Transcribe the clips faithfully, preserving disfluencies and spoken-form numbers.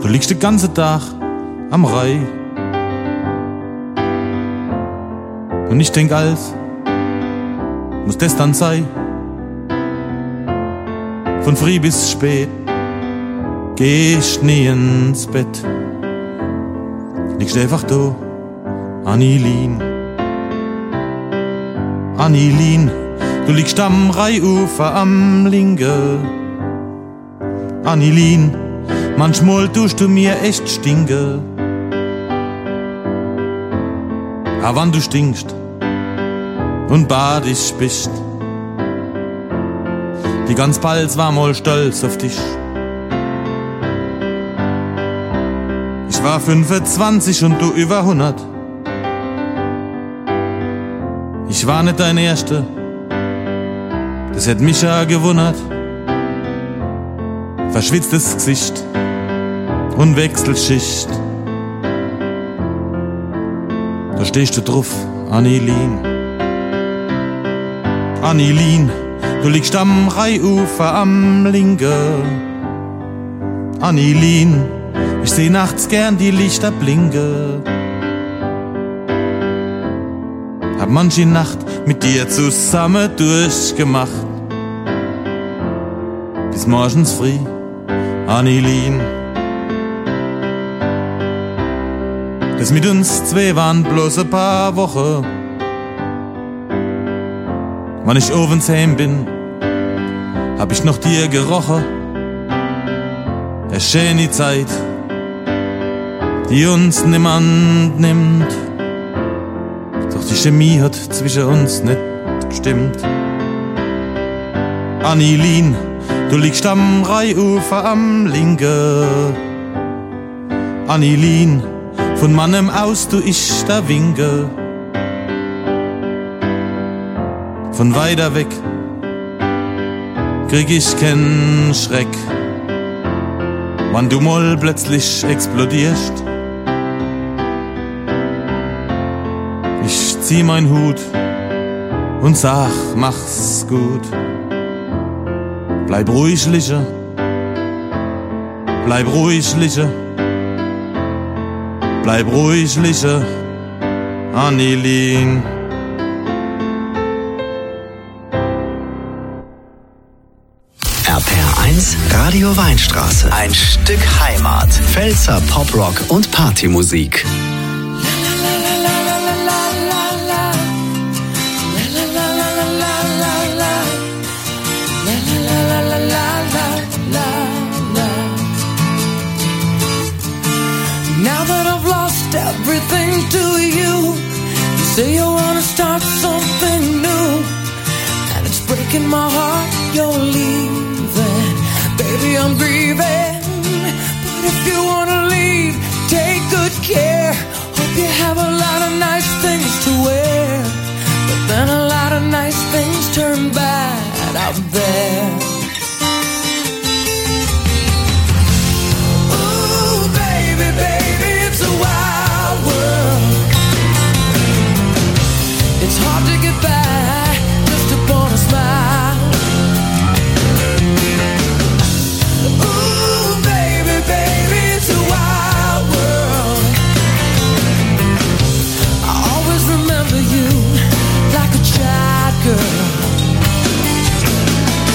Du liegst den ganzen Tag am Rai. Und ich denk alles, muss das dann sein? Von früh bis spät gehst nie ins Bett. Liegst einfach da, Annilien. Annilien, du liegst am Rheinufer am Linke. Annilien, manchmal tust du mir echt stinke. Aber wann du stinkst und badisch bist, die ganz Palz war mal stolz auf dich. Ich war fünfundzwanzig und du über hundert. Ich war nicht dein Erster, das hätt mich ja gewundert. Verschwitztes Gesicht und Wechselschicht. Da stehst du drauf, Annilien. Annilien, du liegst am Rheinufer am Linke. Annilien, ich seh nachts gern die Lichter blinke. Hab manche Nacht mit dir zusammen durchgemacht. Bis morgens früh, Annilien. Das mit uns zwei waren bloß ein paar Wochen. Wann ich ovens heim bin, hab ich noch dir gerochen. Der schöne Zeit, die uns niemand nimmt. Doch die Chemie hat zwischen uns nicht gestimmt. Annilien, du liegst am Rheinufer am Linke. Annilien, von meinem aus tu ich da winke. Von weiter weg krieg ich keinen Schreck, wann du mal plötzlich explodierst. Ich zieh mein Hut und sag, mach's gut. Bleib ruhig liegen, bleib ruhig liegen, bleib ruhig liegen, Annilien. R P R eins Radio Weinstraße. Ein Stück Heimat. Pfälzer Poprock und Partymusik. Now that I've lost everything to you, you say you wanna start something new, and it's breaking my heart you're leaving. Baby, I'm grieving, but if you wanna leave, take good care. Hope you have a lot of nice things to wear, but then a lot of nice things turn bad out there. Ooh, baby, baby, it's a wild world. It's hard to get by just upon a smile. Ooh, baby, baby, it's a wild world. I always remember you like a child girl.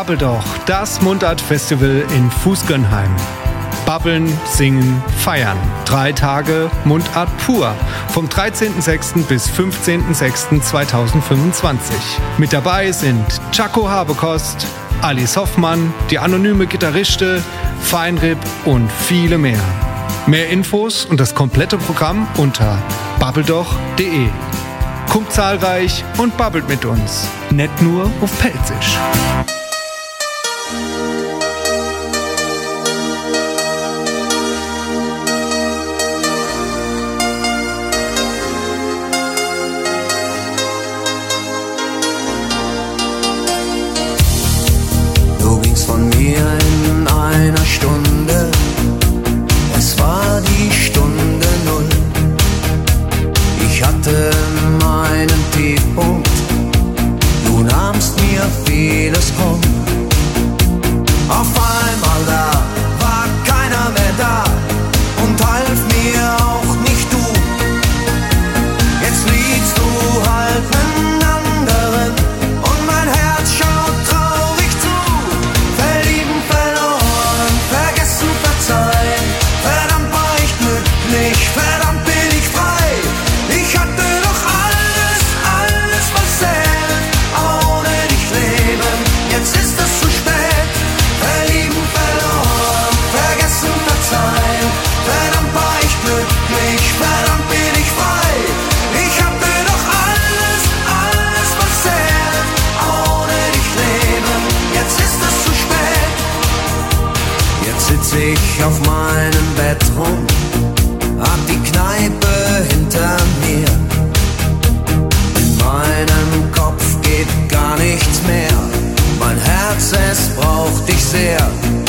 Babbel doch, das Mundart-Festival in Fußgönheim. Babbeln, singen, feiern. Drei Tage Mundart pur. Vom dreizehnten sechsten bis fünfzehnten sechsten zweitausendfünfundzwanzig. Mit dabei sind Chaco Habekost, Alice Hoffmann, die anonyme Gitarriste, Feinrib und viele mehr. Mehr Infos und das komplette Programm unter babbeldoch punkt de. Kommt zahlreich und babbelt mit uns. Nicht nur auf Pelzisch. Du gingst von mir in einer Stunde. Es war die Stunde Null. Ich hatte meinen Tiefpunkt, du nahmst mir vieles krumm. Auf einmal da war keiner mehr da und half mir auch nicht du. Jetzt liegst du halt mit anderen und mein Herz schaut traurig zu. Verlieben, verloren, vergessen, verzeihen. Verdammt war ich glücklich, verdammt bin ich frei. Ich hatte doch alles, alles was zählt. Ohne dich leben, jetzt ist es zu spät. Verlieben, verloren, vergessen, verzeihen. Verdammt war ich glücklich, verdammt bin ich frei. Ich hatte doch alles, alles was zählt. Ohne dich leben, jetzt ist es zu spät. Jetzt sitz ich auf meinem Bett rum, hab die Kneipe hinter mir. In meinem Kopf geht gar nichts mehr. Mein Herz, es braucht dich sehr.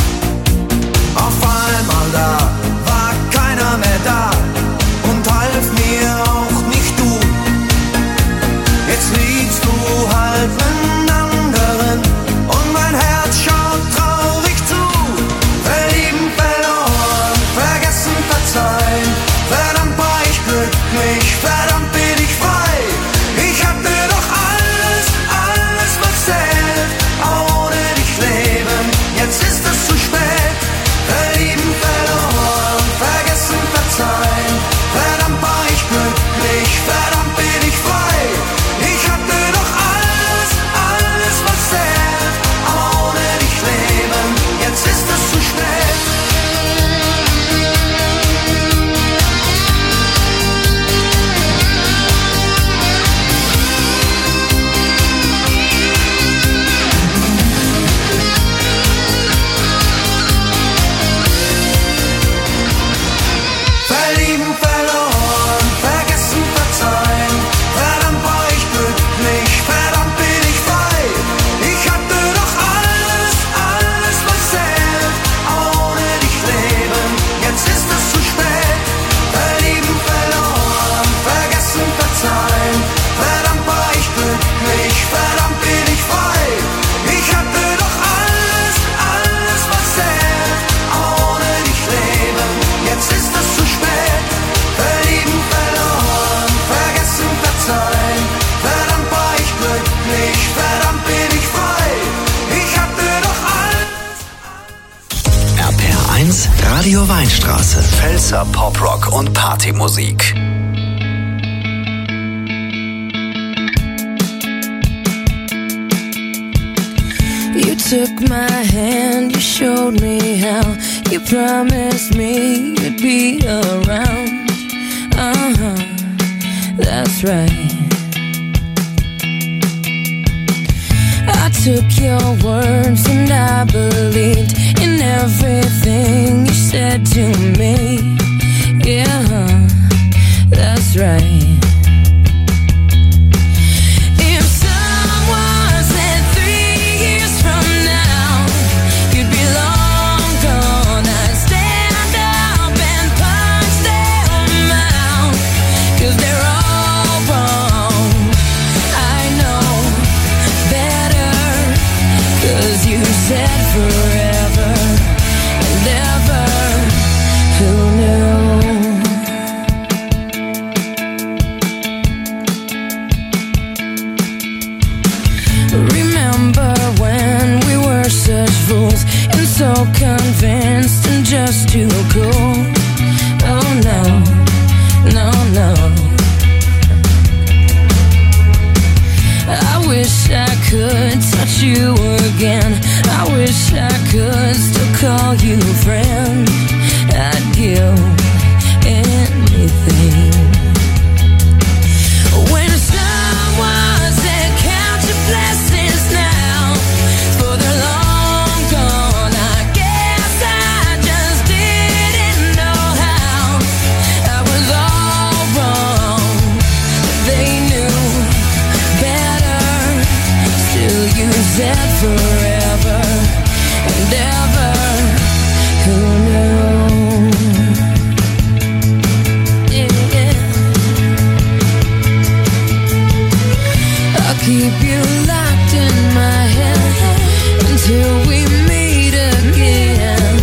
Auf einmal da war keiner mehr da und half mir auch nicht du. Jetzt liegst du halt mit anderen und mein Herz schaut traurig zu. Verlieben, verloren, vergessen, verzeihen. Verdammt war ich glücklich, verdammt bin ich frei. Ich hatte doch alles, alles was zählt. Ohne dich leben, jetzt ist es zu spät. Verlieben, verloren, vergessen, verzeihen. Verdammt war ich glücklich, verdammt bin ich frei. Ich hatte doch alles, alles was zählt. Ohne dich leben, jetzt ist es zu spät. Verlieben, verloren, vergessen, verzeihen. Verdammt war ich glücklich, verdammt bin ich frei. Ich hatte doch alles, alles was zählt. Ohne dich leben, jetzt ist es zu spät. Verlieben, verloren, vergessen, verzeihen. Verdammt war ich glücklich, verdammt bin ich frei. Ich hatte doch alles, alles was zählt. Ohne dich leben, jetzt ist es zu spät. Verlieben, verloren, vergessen, verzeihen. Verdammt war ich glücklich, verdammt bin ich frei. Ich hatte doch alles. R P R eins Radio Weinstraße. Pfälzer Poprock und Partymusik. You took my hand, you showed me how. You promised me you'd be around. Uh-huh, that's right. I took your words and I believed in everything you said to me. Yeah, that's right. If someone said three years from now you'd be long gone, I'd stand up and punch them out, 'cause they're all wrong. I know better, 'cause you said forever and ever. Who knew? could still call you friend, I'd give anything. When someone said count your blessings now, for they're long gone, I guess I just didn't know how. I was all wrong, they knew better. Still you said forever and ever. Who knew? Yeah. I'll keep you locked in my head until we meet again.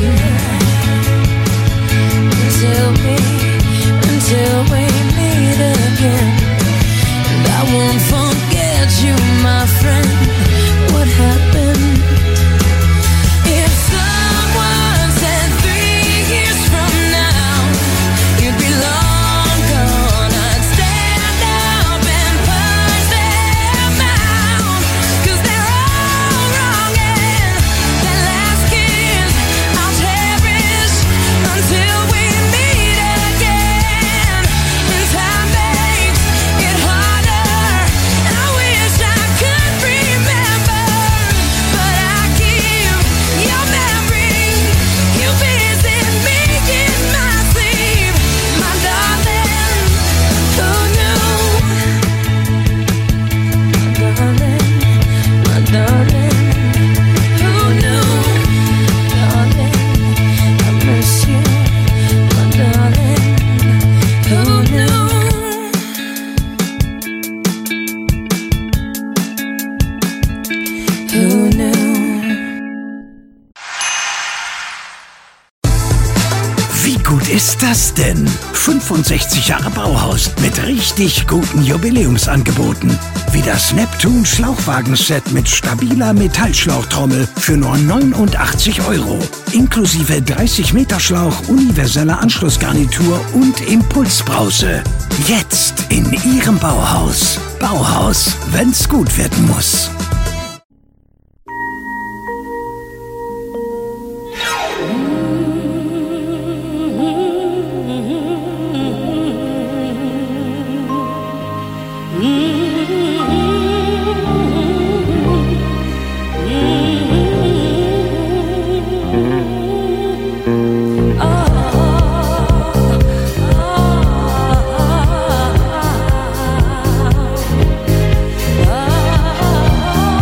Until we, until we meet again. And I won't forget you, my friend. What happened? If someone said three years from now you'd be long gone, I'd stand up and punch them out, 'cause they're all wrong, and that last kiss I'll cherish until we meet again. And time makes it harder, and I wish I could remember, but I keep your memory. You visit me in my sleep, my darling. Who knew? My darling, my darling. Who knew? Darling, I miss you, my darling. Who knew? Who knew? Wie gut ist das denn? fünfundsechzig Jahre Bauhaus mit richtig guten Jubiläumsangeboten. Wie das Neptun Schlauchwagenset mit stabiler Metallschlauchtrommel für nur neunundachtzig Euro. Inklusive dreißig Meter Schlauch, universeller Anschlussgarnitur und Impulsbrause. Jetzt in Ihrem Bauhaus. Bauhaus, wenn's gut werden muss. Oh,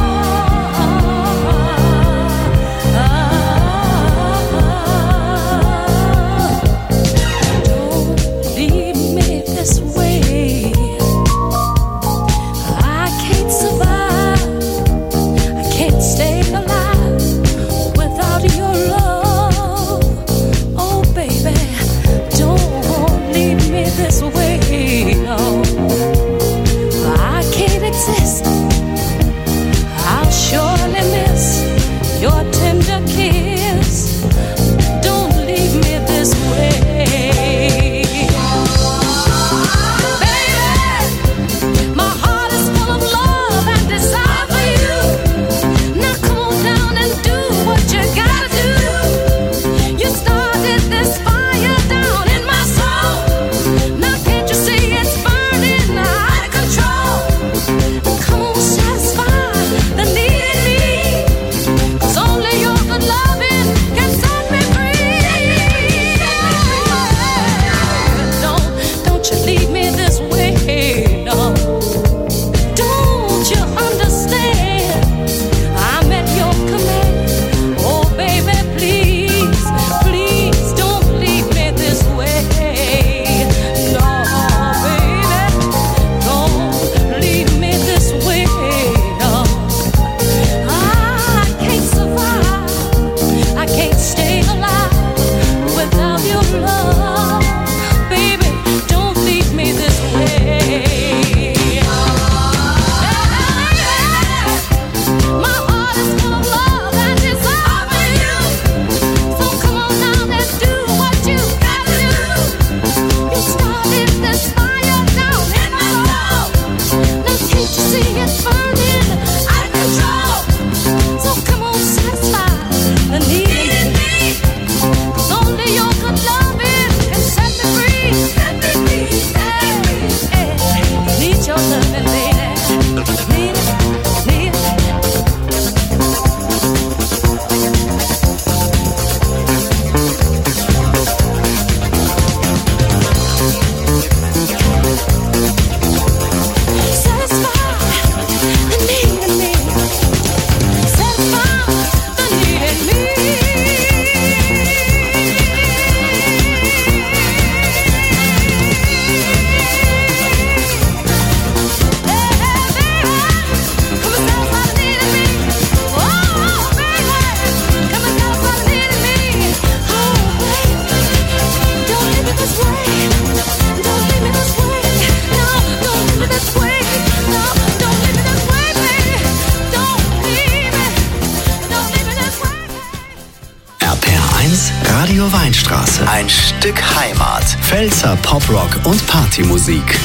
Stück Heimat. Pfälzer Poprock und Partymusik.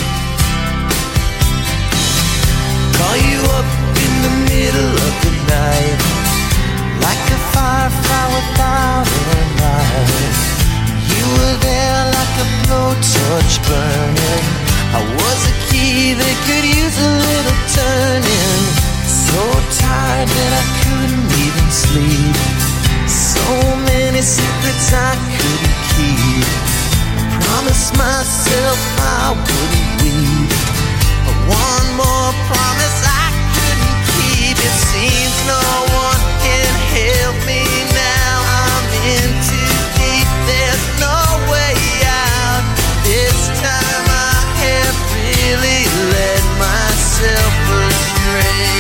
Call you up in the middle of the night, like a firefly without a light. You were there like a blowtorch burning. I was a key that could use a little turning. So tired that I couldn't even sleep. So many secrets I couldn't keep. I promised myself I wouldn't weep. One more promise I couldn't keep. It seems no one can help me now. I'm in too deep. There's no way out. This time I have really let myself astray.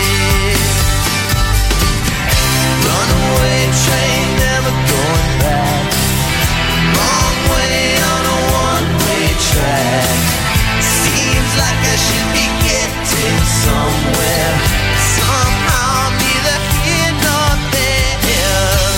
Runaway train, never going back. Wrong way on a one-way track. Seems like I should be getting somewhere. Somehow I'm neither here nor there.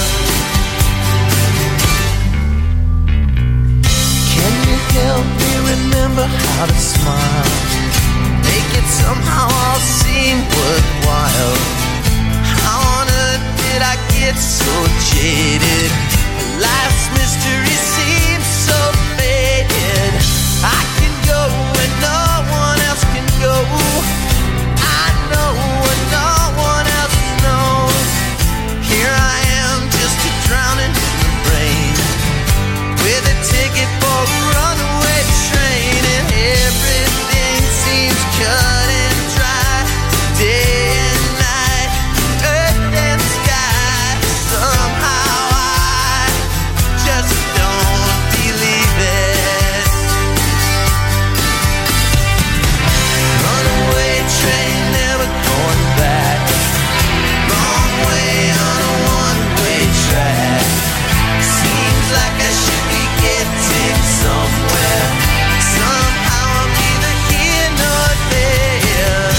Can you help me remember how to smile? Make it somehow all seem worthwhile. How on earth did I get so jaded? Life's mystery seems so faded. I can go where no one else can go. I know what no one else knows. Here I am, just a drowning in the rain, with a ticket for a runaway train, and everything seems cut and dry. Day and night, earth and sky. Somehow I just don't believe it. Runaway train, never going back. Wrong way on a one-way track. Seems like I should be getting somewhere. Somehow I'm neither here nor there.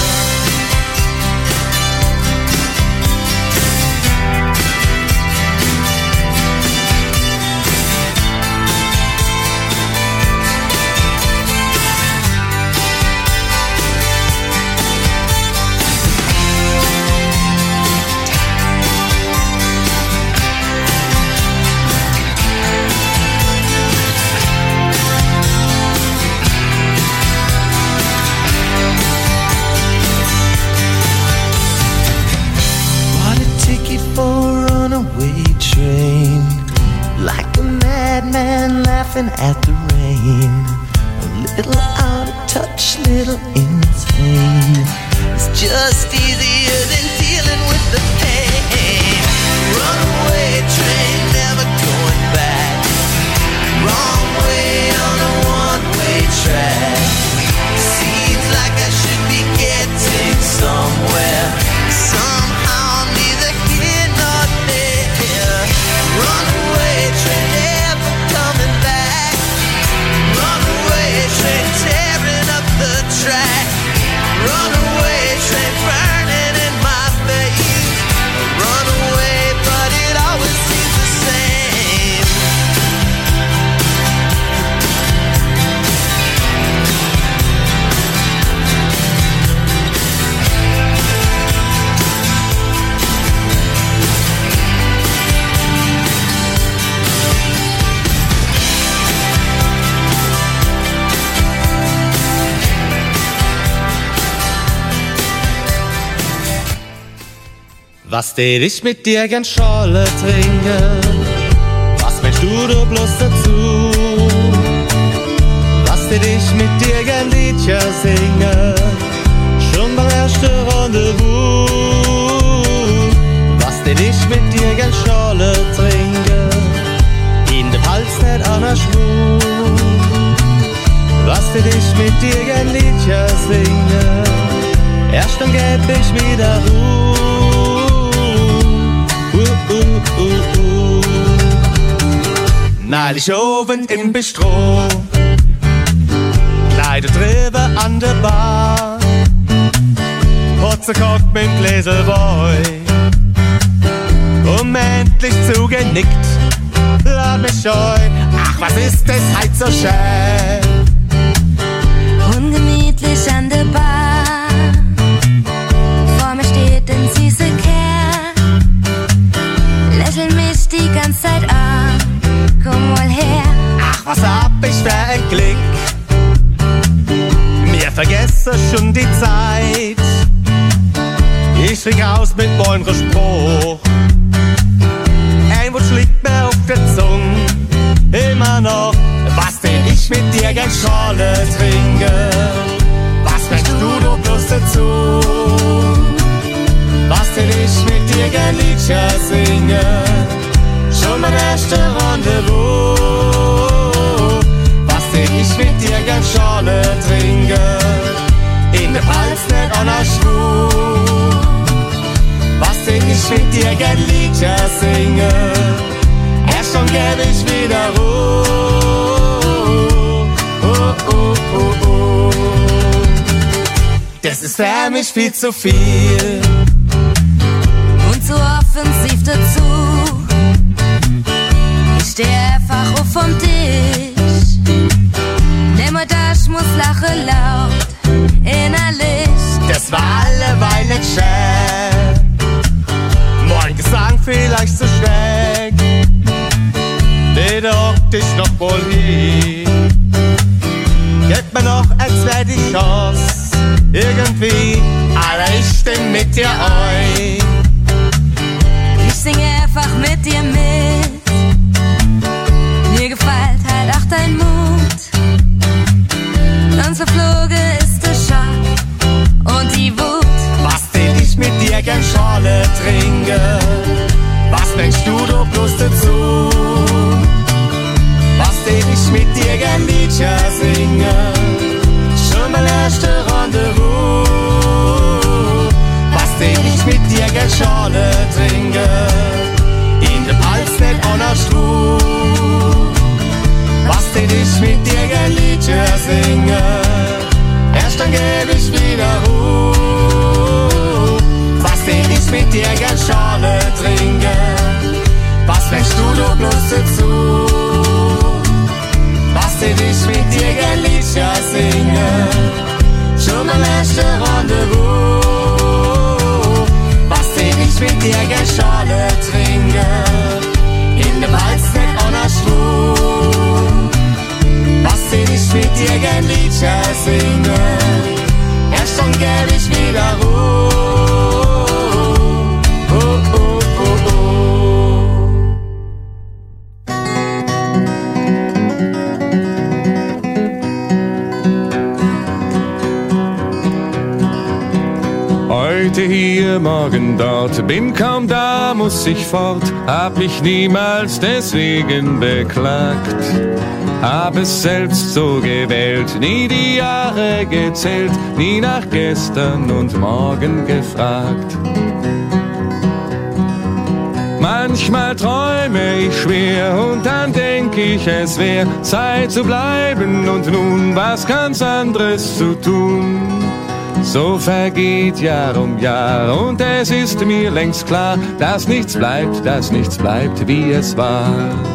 Bought a ticket for a runaway train, like a madman laughing at the rain. A little out of touch, little insane. It's just easier than dealing with the pain. Runaway train, never going back. Wrong way on a one-way track. Seems like I should be getting somewhere. Somehow I'm neither here nor there. Runaway train, never coming back. Runaway train, tearing up the track. Runaway train, burning in my face. Runaway, but it always seems the same. Was tät ich mit dir gern Scholle trinken? Was meinst du, du bloß dazu? Was tät ich mit dir gern Liedchen singen? Schon beim ersten Rendezvous. Was tät ich mit dir gern Scholle trinken? In dem Hals nicht an der Schwur. Was tät ich mit dir gern Liedchen singen? Erst dann gäb ich wieder Ruhe. Uh, uh, uh, uh. Neulich oben im Bistro, leider drüber an der Bar, hat sie gehockt mit dem Gläsel Wein und endlich zugenickt, lad mich ein. Ach, was ist das halt so schön? Ungemütlich an der Bar, vor mir steht ein süßer Kerl, lächelt mich die ganze Zeit an, komm mal her. Ach, was hab ich für ein Glück, mir vergesse schon die Zeit. Ich krieg raus mit meinem Spruch, ein Wort liegt mir auf der Zunge, immer noch. Was denn ich mit dir gern Schorle trinke, was möchtest du doch bloß dazu? Was denn ich mit dir gern Liedchen singe, schon mein erster Rendezvous. Was denn ich mit dir gern Schorle trinke, in der Pals nicht an der Schwur. Was denn ich mit dir gern Liedchen singe, erst dann geb ich wieder Ruhe. Oh, oh, oh, oh. Das ist für mich viel zu viel und zu offensiv dazu. Ich steh einfach auf vom Tisch, nimm mir das, muss lachen laut, innerlich. Das war alleweil nicht schön, mein Gesang vielleicht zu schräg. Bitte hock dich noch wohl hin, gib mir noch eine zweite Chance, irgendwie, aber ich stimm mit dir ein. Ich singe einfach mit dir mit, mir gefällt halt auch dein Mut. Ganz verflogen ist der Schock und die Wut. Was denn ich mit dir gern Schorle trinke, was denkst du doch bloß dazu? Was denn ich mit dir gern Liedchen singe, schon mein erster Rendezvous. Was denn ich mit dir gern Schorle trinke, in der Pals nicht an der Struh. Was denn ich mit dir gern Liedchen singe, erst dann geb ich wieder Ruhe. Was denn ich mit dir gern Schorle trinke, was möchtest du doch bloß dazu? Was denn ich mit dir gern Liedchen singe, schon mein erster Rendezvous. Was denn ich mit dir gern Schorle trinke, in dem Hals nicht an der Schwur. Was denn ich mit dir gern Liedchen singe, erst dann geb ich wieder Ruhe. Oh, oh, oh, oh. Heute hier, morgen dort, bin kaum da, muss ich fort, hab mich niemals deswegen beklagt. Hab es selbst so gewählt, nie die Jahre gezählt, nie nach gestern und morgen gefragt. Manchmal träume ich schwer und dann denk ich, es wär Zeit zu bleiben und nun was ganz anderes zu tun. So vergeht Jahr um Jahr und es ist mir längst klar, dass nichts bleibt, dass nichts bleibt, wie es war.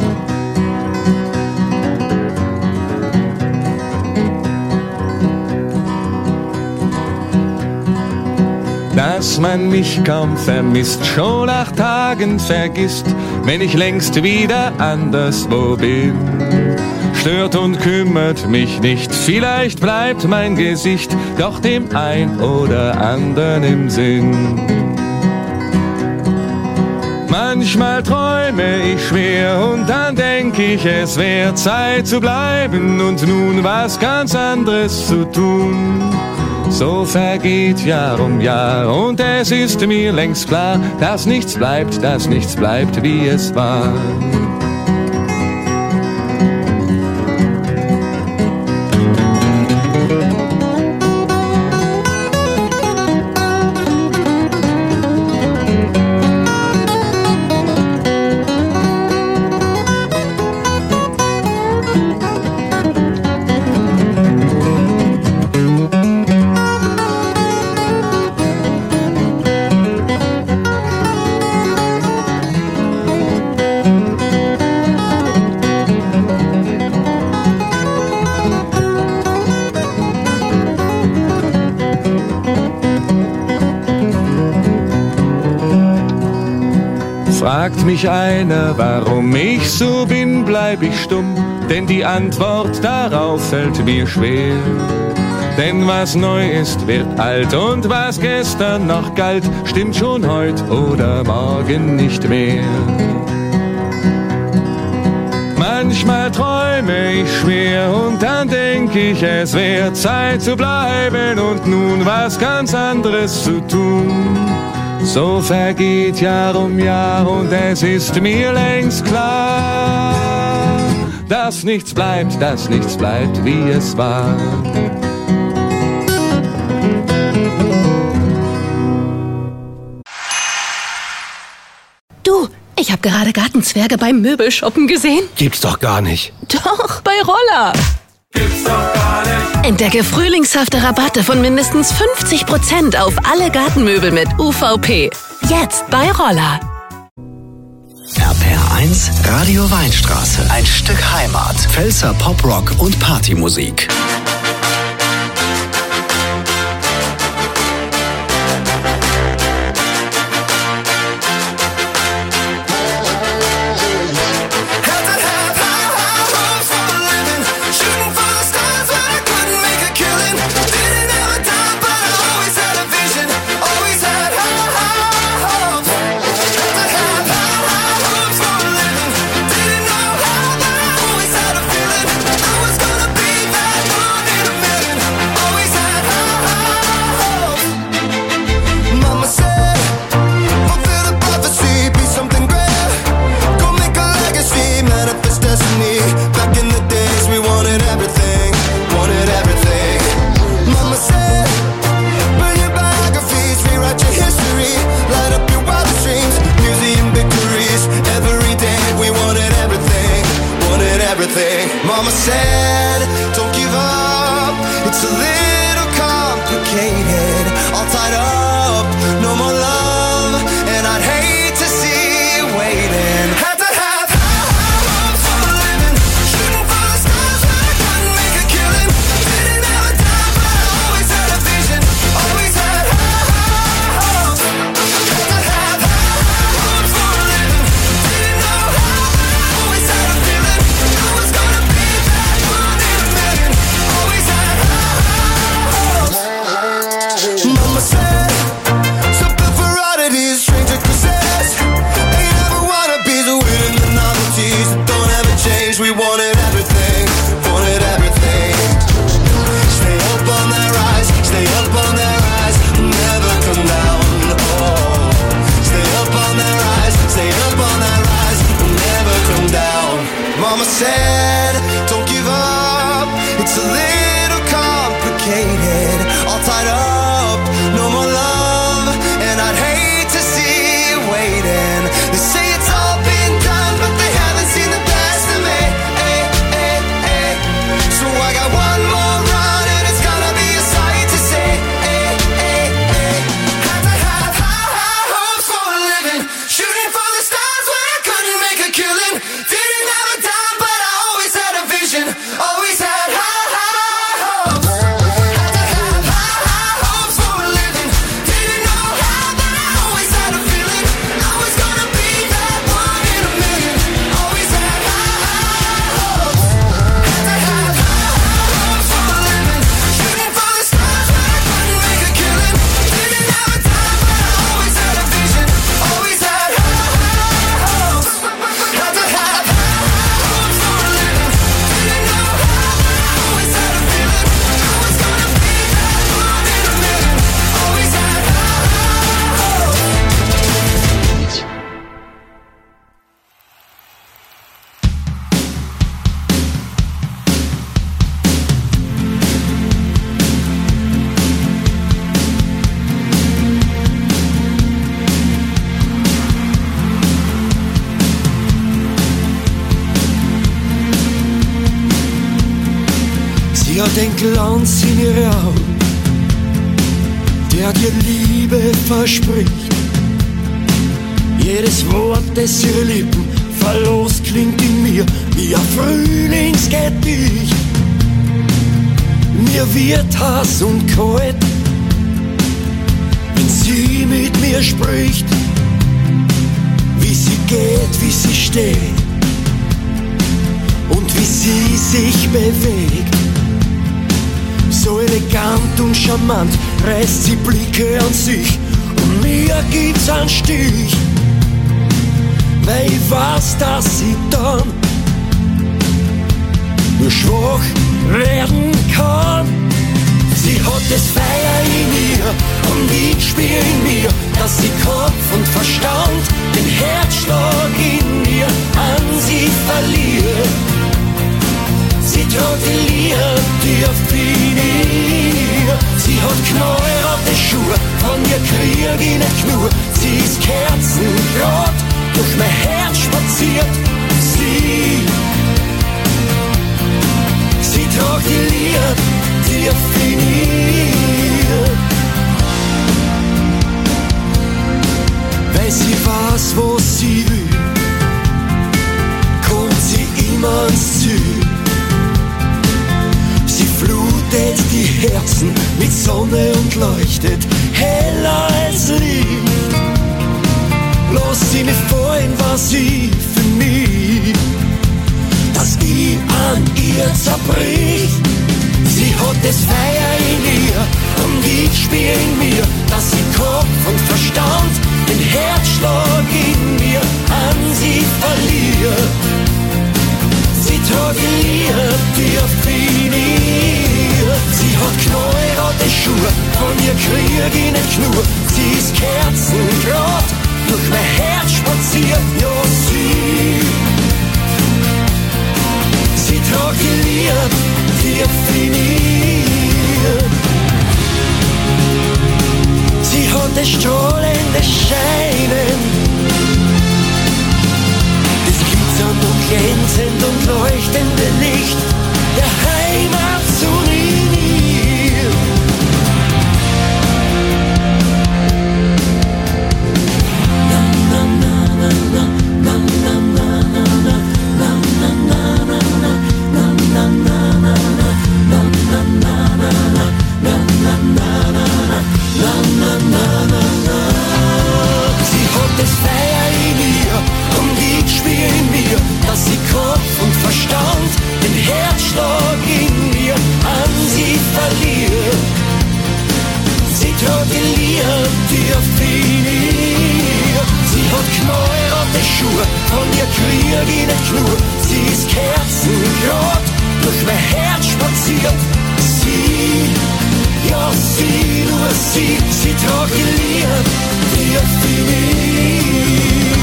Dass man mich kaum vermisst, schon nach Tagen vergisst, wenn ich längst wieder anderswo bin. Stört und kümmert mich nicht, vielleicht bleibt mein Gesicht doch dem ein oder anderen im Sinn. Manchmal träume ich schwer und dann denk ich, es wär Zeit zu bleiben und nun was ganz anderes zu tun. So vergeht Jahr um Jahr und es ist mir längst klar, dass nichts bleibt, dass nichts bleibt, wie es war. Fragt mich einer, warum ich so bin, bleib ich stumm, denn die Antwort darauf fällt mir schwer. Denn was neu ist, wird alt und was gestern noch galt, stimmt schon heut oder morgen nicht mehr. Manchmal träume ich schwer und dann denk ich, es wär Zeit zu bleiben und nun was ganz anderes zu tun. So vergeht Jahr um Jahr und es ist mir längst klar, dass nichts bleibt, dass nichts bleibt, wie es war. Du, ich habe gerade Gartenzwerge beim Möbelshoppen gesehen. Gibt's doch gar nicht. Doch, bei Roller. Gibt's doch gar nicht. Entdecke frühlingshafte Rabatte von mindestens fünfzig Prozent auf alle Gartenmöbel mit U V P. Jetzt bei Roller. R P R eins Radio Weinstraße. Ein Stück Heimat. Pfälzer Poprock und Partymusik. Mama said, don't give up, it's a little complicated, all tied up, no more love, and I'd hate to see you waiting. Had to have high hopes for a living, shooting for the stars when I couldn't make a killing. Didn't have a time, but I always had a vision, always had high, high hopes. Had to have high hopes for a living, didn't know how, but I always had a feeling I was gonna be that one in a million. Always had high hopes. Mama said, something for oddities, stranger kisses. Ain't never wanna be the winning the novelties that don't ever change. We wanted everything, wanted everything. Stay up on that rise, stay up on that rise, never come down. Oh, stay up on that rise, stay up on that rise, never come down. Mama said, don't give up, it's a little complicated, all tied up, no more love, and I'd hate to see you waiting. They say it's all been done, but they haven't seen the best of me. Ay, ay, ay. So I got one more run, and it's gonna be a sight to see. Ay, ay, ay. Had to have high, high hopes for a living, shooting for the stars when I couldn't make a killing. Didn't have a dime, but I always had a vision, always had high, high hopes. Had to have high, high hopes for a living, didn't know how, but I always had a feeling I was gonna be that one in a million. Always had high, high hopes. Had to have high, high hopes for a living, shooting for the stars when I couldn't make a killing. Didn't have a time, but I always had a vision, always had high, high hopes. Had to have high, high hopes for a living, didn't know how, but I always had a feeling I was gonna be that one in a million. Always had high, high hopes. Sie hat den Glanz in ihre Augen, der dir Liebe verspricht. Jedes Wort, das ihre Lippen verlost, klingt in mir wie ein Frühlingsgedicht. Mir wird heiß und kalt, wenn sie mit mir spricht, wie sie geht, wie sie steht und wie sie sich bewegt. So elegant und charmant reißt sie Blicke an sich und mir gibt's einen Stich, weil ich weiß, dass sie dann nur schwach werden kann. Sie hat das Feuer in ihr und ich spür in mir, dass sie Kopf und Verstand den Herzschlag in mir an sie verliert. Sie totaliert tief in ihr. Sie hat knallrote Schuhe, von ihr krieg ich nicht nur. Sie ist kerzengrad durch mein Herz spaziert. Sie, sie totaliert tief in ihr. Weil sie weiß, was sie will, kommt sie immer ans Ziel. Sie flutet die Herzen mit Sonne und leuchtet heller als Licht. Lass sie nicht fallen, was sie für mich, dass ich an ihr zerbrich. Sie hat das Feuer in ihr und ich spür in mir, dass sie Kopf und Verstand den Herzschlag in mir an sie verliert. Sie totaliert tief in ihr. Sie hat knallrote Schuhe, von ihr krieg ich nicht nur. Sie ist kerzengrad durch mein Herz spaziert. Ja, sie, sie totaliert tief in ihr. Sie hat das strahlende Scheinen, das glitzernd und glänzend und leuchtende Licht der Heimat zu ihr. Na na na na na na na na na na na na na na na na na. Sie hat das Feuer in ihr und ich spür in mir, dass sie Kopf und Verstand den Herzschlag in mir an sie verliert. Sie totaliert tief in ihr. Sie hat knallrote Schuhe, von ihr krieg ich nicht nur. Sie ist kerzengrad durch mein Herz spaziert. Sie, ja sie, nur sie, sie totaliert tief in ihr.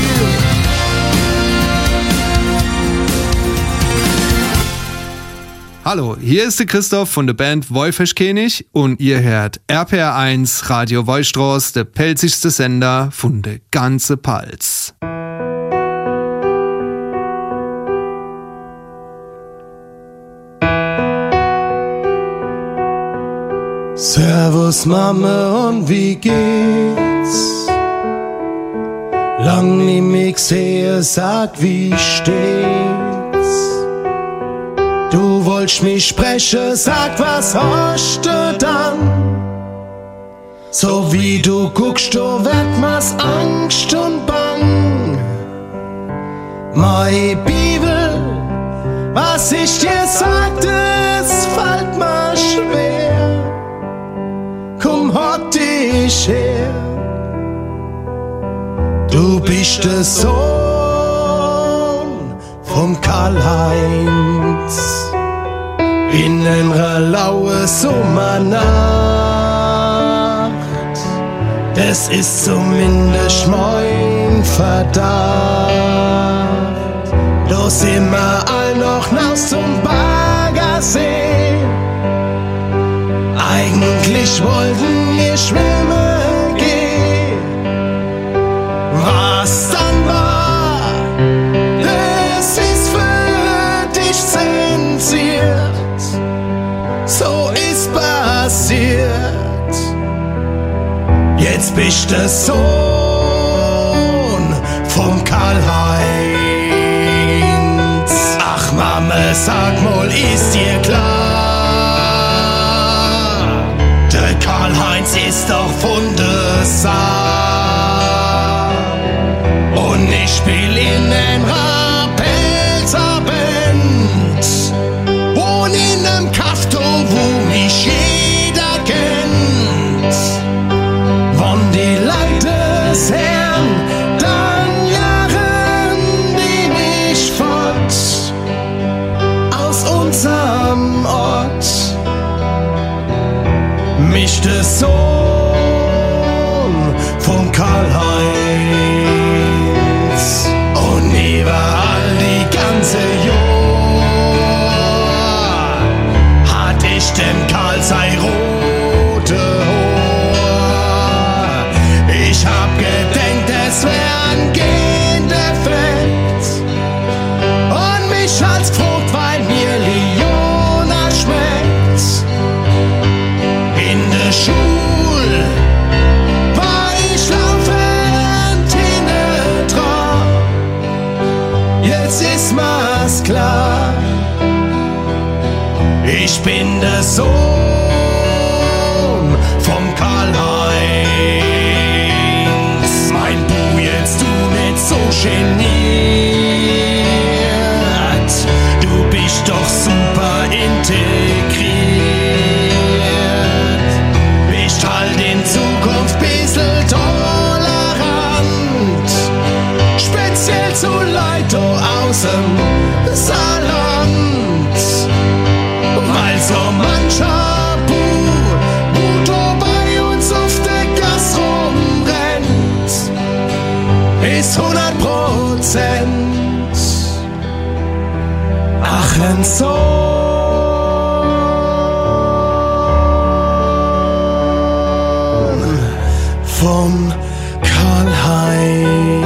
Hallo, hier ist der Christoph von der Band Wolfischkönig und ihr hört R P R eins Radio Wollstraß, der pelzigste Sender von der ganze Palz. Servus Mama und wie geht's? Lang nie mich sehe, sag wie steht's? Du wolltest mich sprechen, sag was hast du dann? So wie du guckst, du wird mir's Angst und Bang. Meine Bibel, was ich dir sagte, es fällt mir schwer. Komm, halt dich her. Du bist der Sohn vom Karl-Heinz in einer lauen Sommernacht. Das ist zumindest mein Verdacht. Da sind wir all noch naus zum Baggersee. Eigentlich wollten wir schwimmen gehen. Was dann war, das ist für dich zensiert. So ist passiert. Jetzt bist du der Sohn vom Karl-Heinz. Ach Mama, sag mal, ist dir klar? Der Karl-Heinz ist doch von der Saar. Und ich spiel mich der Sohn von Karl-Heinz. Und überall die ganze Jahr hat ich dem Karl sei rote Haar. Ich hab gedenkt, es wär ein Gendefekt und mich als gefragt, weil mir Leona schmeckt. In der Schule war ich laufend hinten dran. Jetzt ist mir's klar, ich bin der Sohn vom Karl-Heinz. Mein Bu, jetzt du nicht so geniert, du bist doch super integriert. Bist halt in Zukunft bissl tolerant, speziell zu Leuten aus dem Saarland. Weil so mancher Bu, wo bei uns auf der Gas rumrennt, ist hundert Prozent. Ach, ein Sohn vom Karl-Heinz.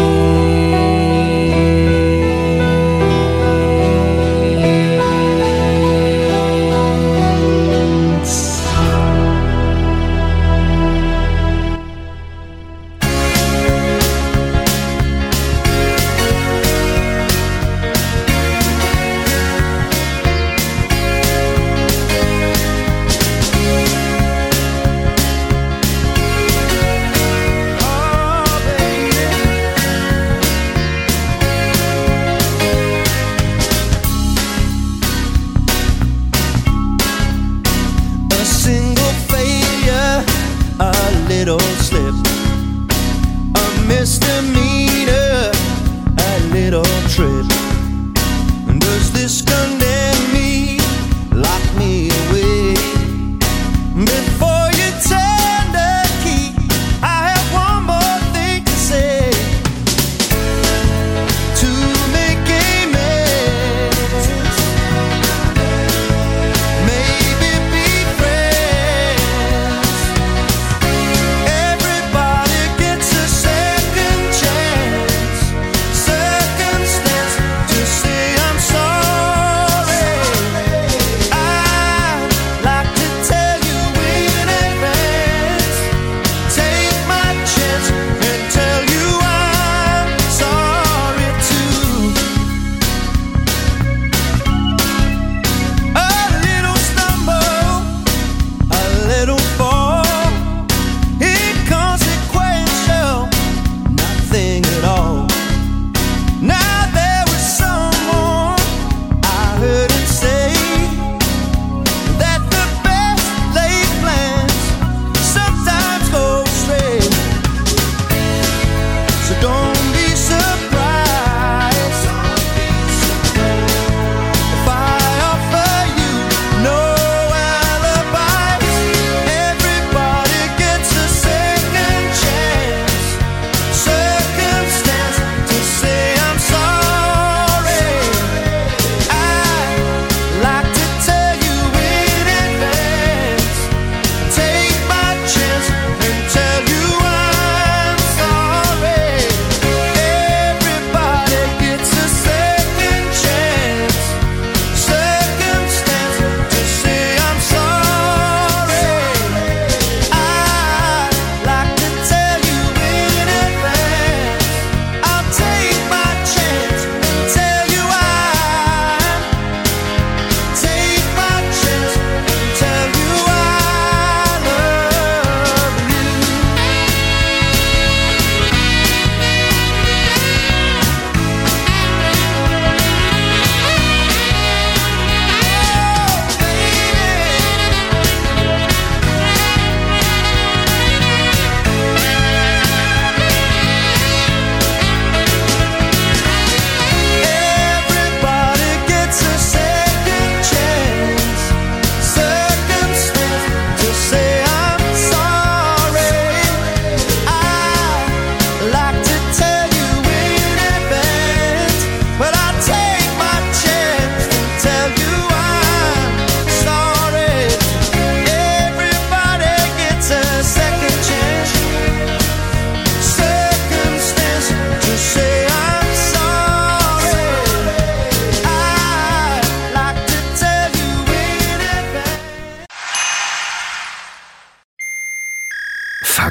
Every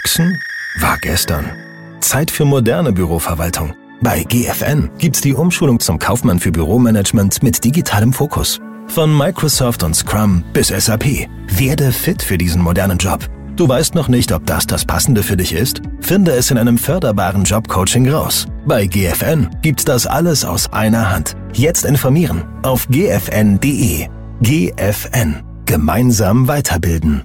Faxen war gestern. Zeit für moderne Büroverwaltung. Bei G F N gibt's die Umschulung zum Kaufmann für Büromanagement mit digitalem Fokus. Von Microsoft und Scrum bis S A P. Werde fit für diesen modernen Job. Du weißt noch nicht, ob das das Passende für dich ist? Finde es in einem förderbaren Jobcoaching raus. Bei G F N gibt's das alles aus einer Hand. Jetzt informieren auf g f n punkt d e. G F N. Gemeinsam weiterbilden.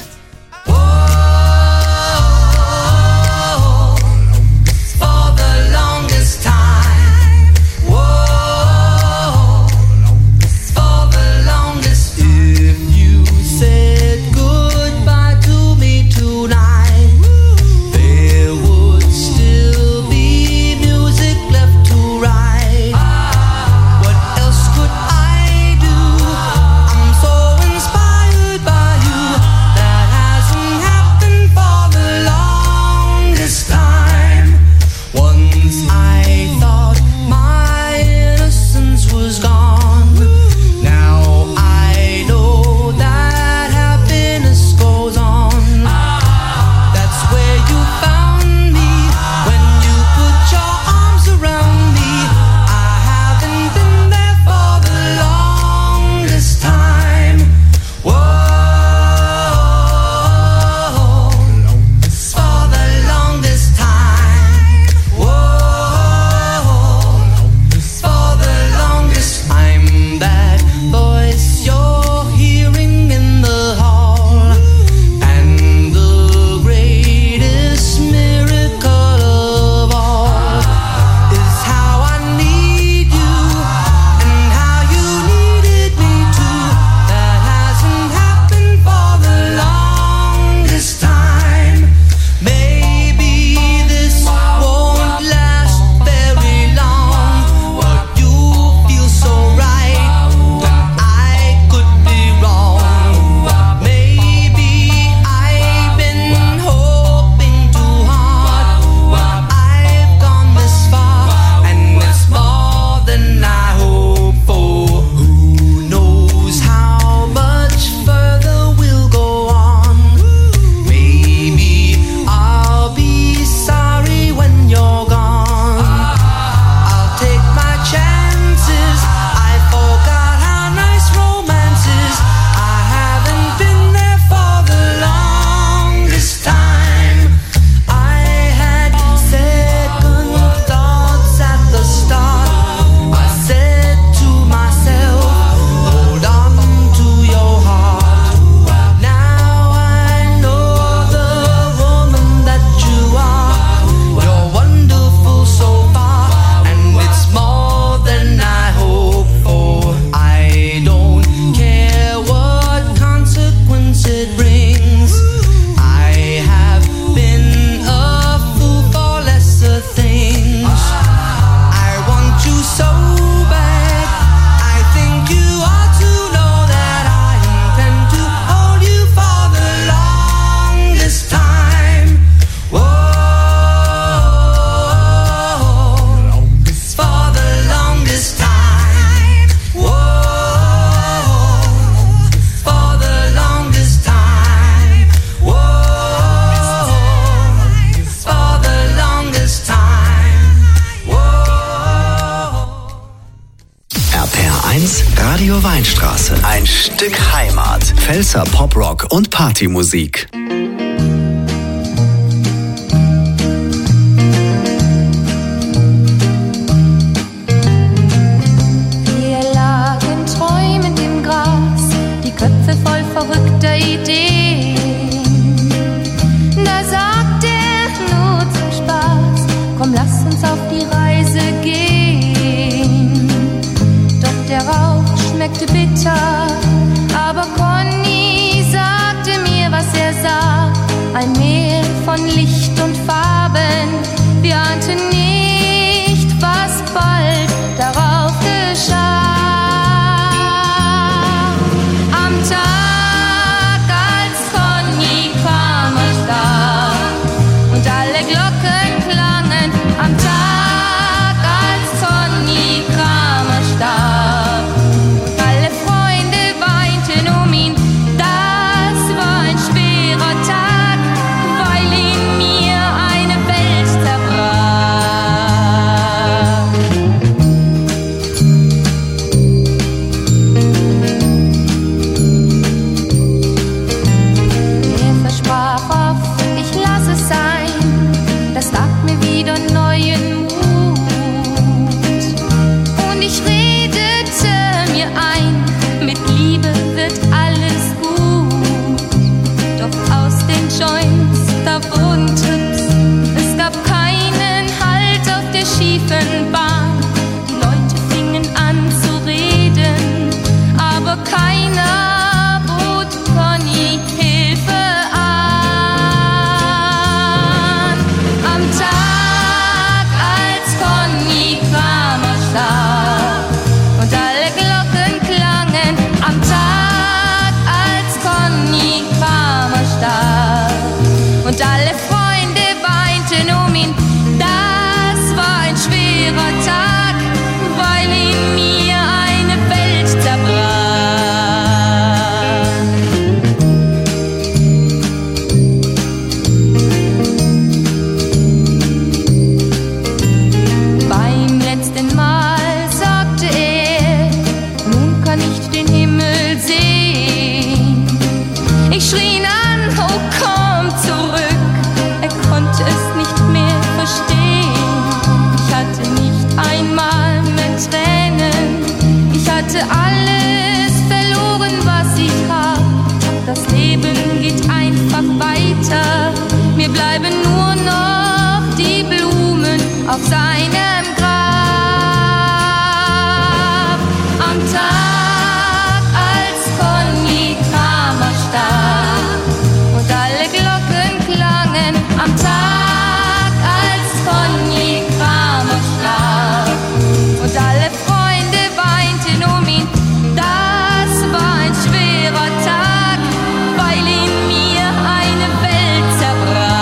Radio Weinstraße. Ein Stück Heimat. Pfälzer Poprock und Partymusik. Wir lagen träumend im Gras, die Köpfe voll verrückter Ideen. Da sagt er nur zum Spaß, komm, lass uns auf die Reise gehen. Doch der Rauch schmeckte bitter, aber Conny sagte mir, was er sah. Ein Meer von Licht und Farben, wir ahnten nicht, was bald darauf geschah. Am Tag, als Conny kam, er starb und alle Glocken klangen. Am Tag, als Conny kam, er starb. Alle Freunde weinten um ihn, das war ein schwerer Tag, weil in ihn an, oh komm zurück. Er konnte es nicht mehr verstehen. Ich hatte nicht einmal mehr Tränen. Ich hatte alles verloren, was ich hab. Das Leben geht einfach weiter. Mir bleiben nur noch die Blumen auf seinem Grab. Am Tag, als Conny Kramer starb und alle Glocken klangen. Am Tag, als Conny Kramer starb und alle Freunde weinten um ihn. Das war ein schwerer Tag, weil in mir eine Welt zerbrach.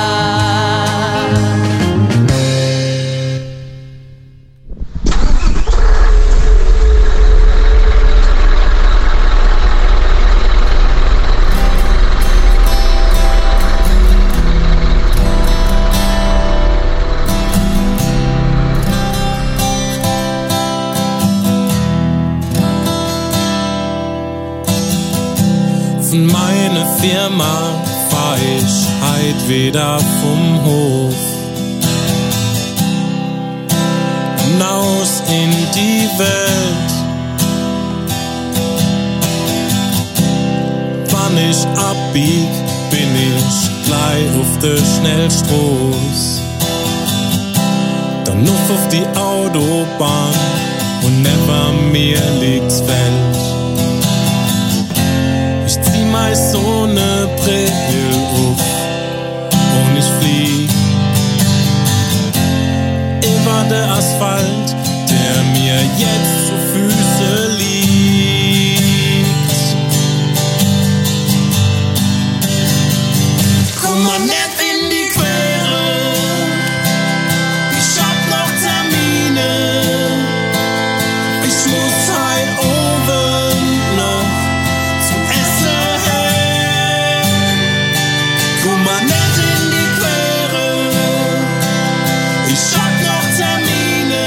Von meine Firma fahr ich heit wieder vom Hof. Hinaus in die Welt. Wann ich abbieg, bin ich gleich auf der Schnellstraße. Dann noch auf die Autobahn und neben mir liegt's Feld. Ich zieh meist so ne Brille auf und ich flieg über der Asphalt, der mir jetzt zu Füße liegt. Komm mal nicht in die Quere, ich hab noch Termine, ich muss heil oben noch zum Essen hin. Komm mal nicht in die Quere, ich hab noch Termine,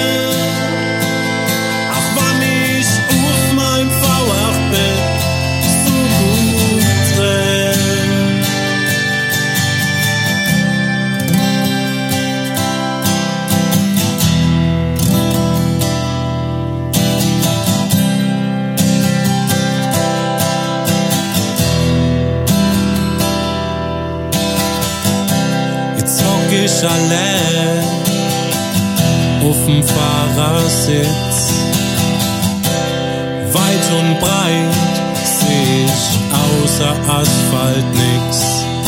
auch wann ich auf mein V acht Bett so gut renn. Jetzt hock ich allein auf'm Fahrersitz. Weit und breit seh ich außer Asphalt nix.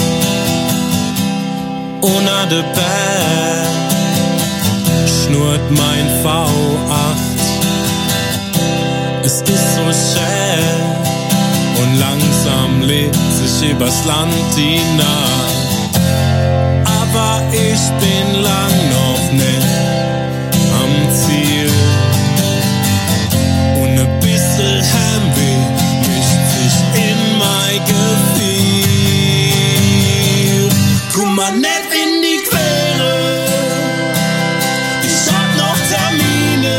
Unter de Berg schnurrt mein V acht. Es ist so schön und langsam legt sich übers Land hinein. Aber ich bin lang noch nicht am Ziel. Und ein bisschen Heimweh mischt sich in mein Gefühl. Komm mal nicht in die Quere, ich hab noch Termine,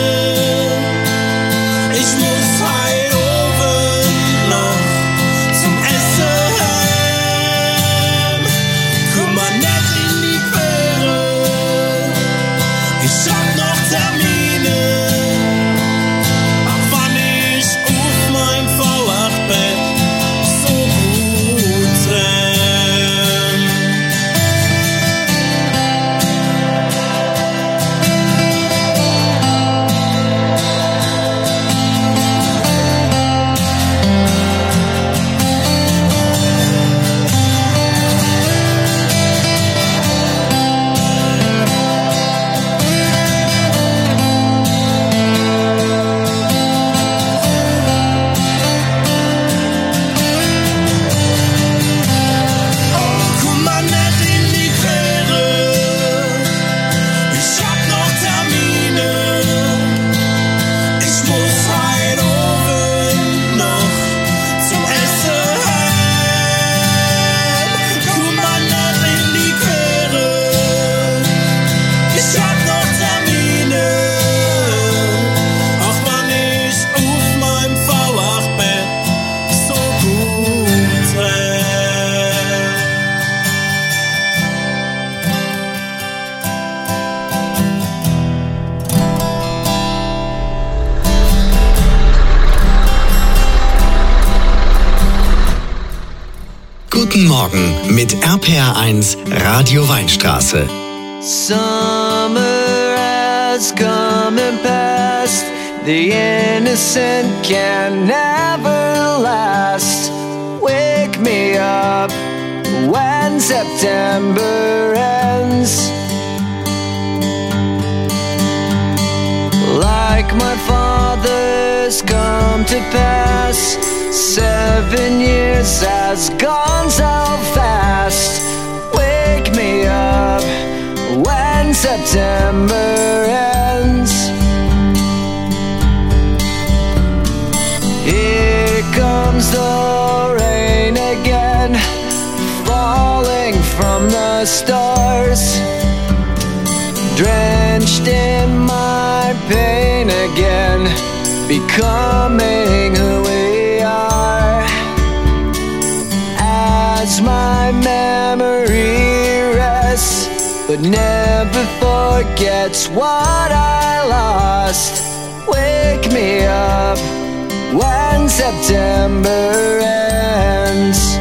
ich muss heil oben noch zum Essen heim. Komm mal nicht in die Quere, ich hab noch Termine, auch wann ich auf mein V acht Bett so gut renn. Morgen mit R P R eins Radio Weinstraße. Summer has come and passed. The innocent can never last. Wake me up when September ends. Like my father's come to pass, seven years has gone so fast. Wake me up when September ends. Here comes the rain again, falling from the stars, drenched in my pain again, becoming who we are. As my memory rests, but never forgets what I lost. Wake me up when September ends.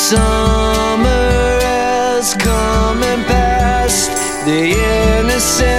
Summer has come and passed. The innocent